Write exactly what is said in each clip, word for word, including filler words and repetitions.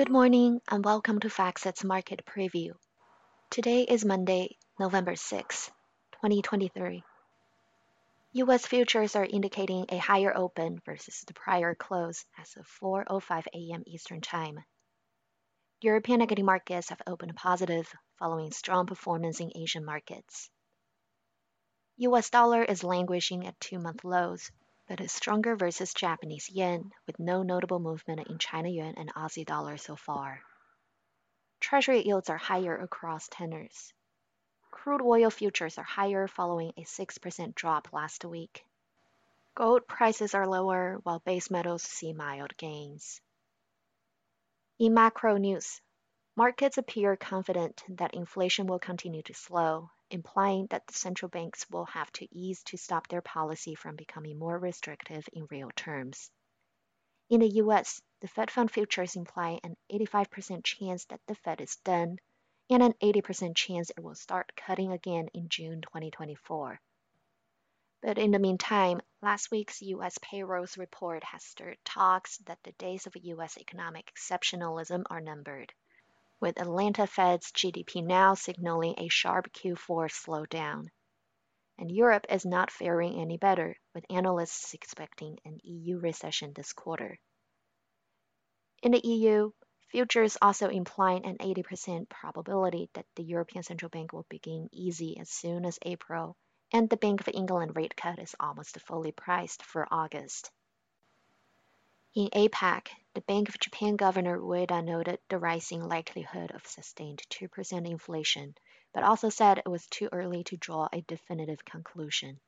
Good morning and welcome to FactSet's Market Preview. Today is Monday, November sixth, twenty twenty-three. U S futures are indicating a higher open versus the prior close as of four oh five a m Eastern Time. European equity markets have opened positive following strong performance in Asian markets. U S dollar is languishing at two-month lows, but is stronger versus Japanese yen, with no notable movement in China yuan and Aussie dollar so far. Treasury yields are higher across tenors. Crude oil futures are higher following a six percent drop last week. Gold prices are lower while base metals see mild gains. In macro news, markets appear confident that inflation will continue to slow, implying that the central banks will have to ease to stop their policy from becoming more restrictive in real terms. In the U S, the Fed Fund futures imply an eighty-five percent chance that the Fed is done and an eighty percent chance it will start cutting again in June twenty twenty-four. But in the meantime, last week's U S payrolls report has stirred talks that the days of U S economic exceptionalism are numbered, with Atlanta Fed's G D P now signaling a sharp Q four slowdown. And Europe is not faring any better, with analysts expecting an E U recession this quarter. In the E U, futures also implying an eighty percent probability that the European Central Bank will begin easy as soon as April, and the Bank of England rate cut is almost fully priced for August. In APAC, the Bank of Japan Governor Ueda noted the rising likelihood of sustained two percent inflation, but also said it was too early to draw a definitive conclusion.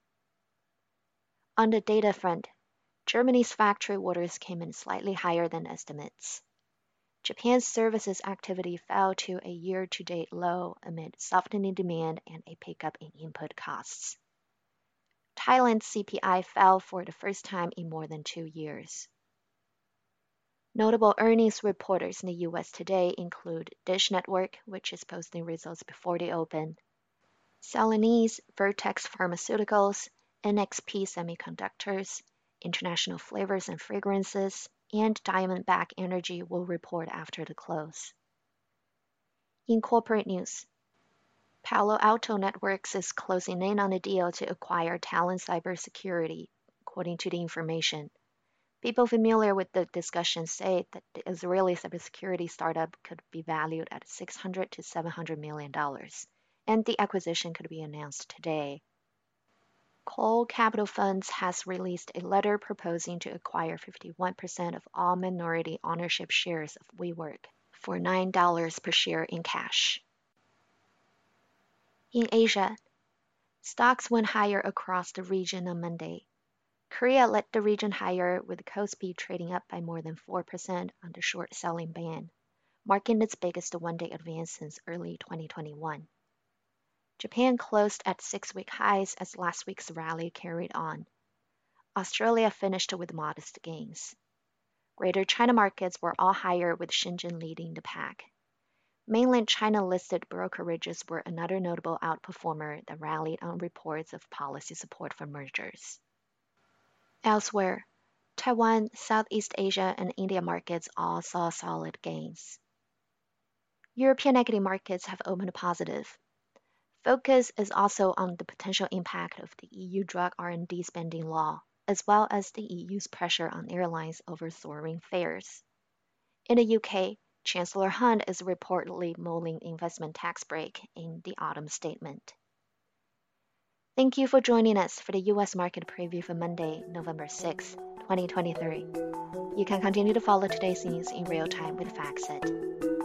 On the data front, Germany's factory orders came in slightly higher than estimates. Japan's services activity fell to a year-to-date low amid softening demand and a pickup in input costs. Thailand's C P I fell for the first time in more than two years. Notable earnings reporters in the U S today include Dish Network, which is posting results before they open, Celanese, Vertex Pharmaceuticals, N X P Semiconductors, International Flavors and Fragrances, and Diamondback Energy will report after the close. In corporate news, Palo Alto Networks is closing in on a deal to acquire Talon Cybersecurity, according to the information. People familiar with the discussion say that the Israeli cybersecurity startup could be valued at six hundred to seven hundred million dollars, and the acquisition could be announced today. Cole Capital Funds has released a letter proposing to acquire fifty-one percent of all minority ownership shares of WeWork for nine dollars per share in cash. In Asia, stocks went higher across the region on Monday. Korea led the region higher, with Kospi trading up by more than four percent on the short-selling ban, marking its biggest one-day advance since early twenty twenty-one. Japan closed at six-week highs as last week's rally carried on. Australia finished with modest gains. Greater China markets were all higher, with Shenzhen leading the pack. Mainland China-listed brokerages were another notable outperformer that rallied on reports of policy support for mergers. Elsewhere, Taiwan, Southeast Asia, and India markets all saw solid gains. European equity markets have opened positive. Focus is also on the potential impact of the E U drug R and D spending law, as well as the E U's pressure on airlines over soaring fares. In the U K, Chancellor Hunt is reportedly mulling investment tax break in the autumn statement. Thank you for joining us for the U S market preview for Monday, November sixth, twenty twenty-three. You can continue to follow today's news in real time with FactSet.